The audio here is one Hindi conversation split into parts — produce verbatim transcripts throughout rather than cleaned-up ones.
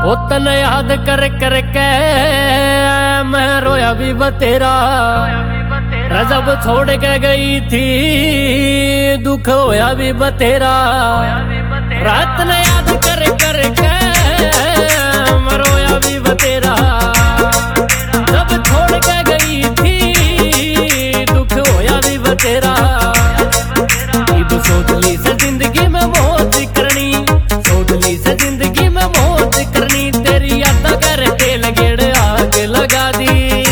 ओ तने याद कर कर के मैं रोया भी बतेरा, जब छोड़ के गई थी दुख होया भी बतेरा। रात ने याद कर कर के मैं रोया भी बतेरा, जब छोड़ के गई थी दुख होया भी बतेरा। इब सोच ली से जिंदगी में मौत करनी, सोच ली से जिंदगी में मौत करनी, तेरी याद कर तेल गेड़ आग लगा दी।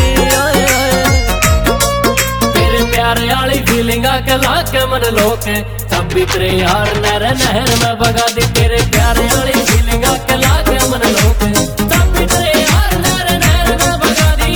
तेरे प्यारे वाली फीलिंगा के लाके मन लोके, सब भी तेरे यार नहर नहर में बगा दी। तेरे प्यारे वाली फीलिंगा के लाके मन लोके, सब भी तेरे यार नहर नहर में बगा दी।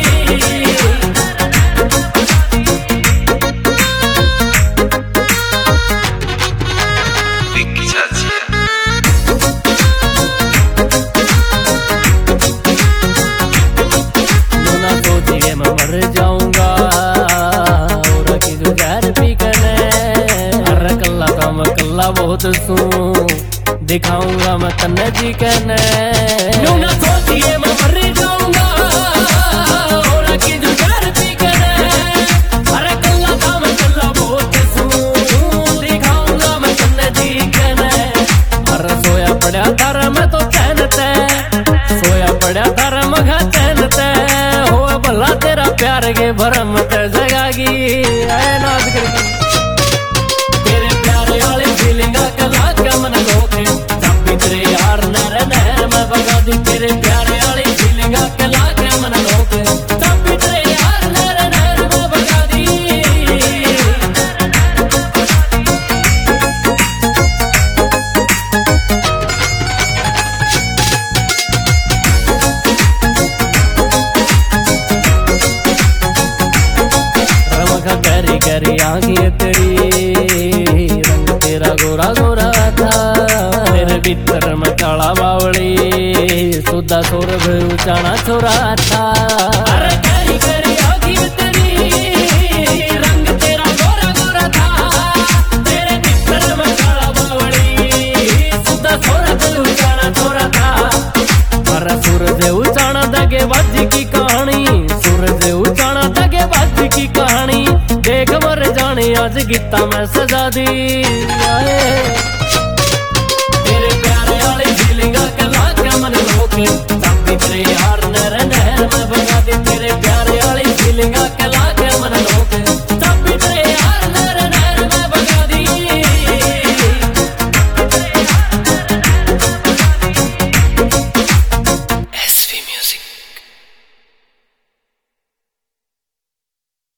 मैं मर जाऊंगा और की जो जहर पी कने, हर कल्ला का मैं कल्ला बहुत सू दिखाऊंगा मैं तन्ने जी कने। यूं ना सोचिए मैं मर जाऊंगा और की जो जहर पी कने, हर कल्ला का मैं कल्ला बहुत सू दिखाऊंगा मैं तन्ने जी कने। हर सोया पड़ा तारा मैं तो चैनते, सोया पड़ा तारा मगा चैनते, भला तेरा प्यार के भरम ते जगागी नाज करके। तेरे प्यारे वाली फीलिंगा के लाके मन लोके, जब भी तेरे यार नहर नहर में बगा दी। तेरे प्यारे वाली फीलिंगा के लाके मन लोके, जब भी तेरे यार नहर नहर में बगा दी। गहरी गहरी आंखें तेरी, रंग तेरा गोरा गोरा था, तेरे भीतर में काला बावली, सुधा सौरभ उचाना छोरा था। अरे गहरी गहरी आंखें तेरी, रंग तेरा गोरा गोरा था, तेरे भीतर में काला बावली, सुधा सौरभ उचाना छोरा था। अरे सूरज उचाना दगे बाजी की कहानी, सूरज उचाना दगे बाजी की कहानी, देख मर जाने आज गीता मैं सजा दी। तेरे प्यारे वाली फीलिंगा के लाके मन लोके, सब भी तेरे यार नहर नहर में बगा दी। तेरे प्यारे वाली फीलिंगा के लाके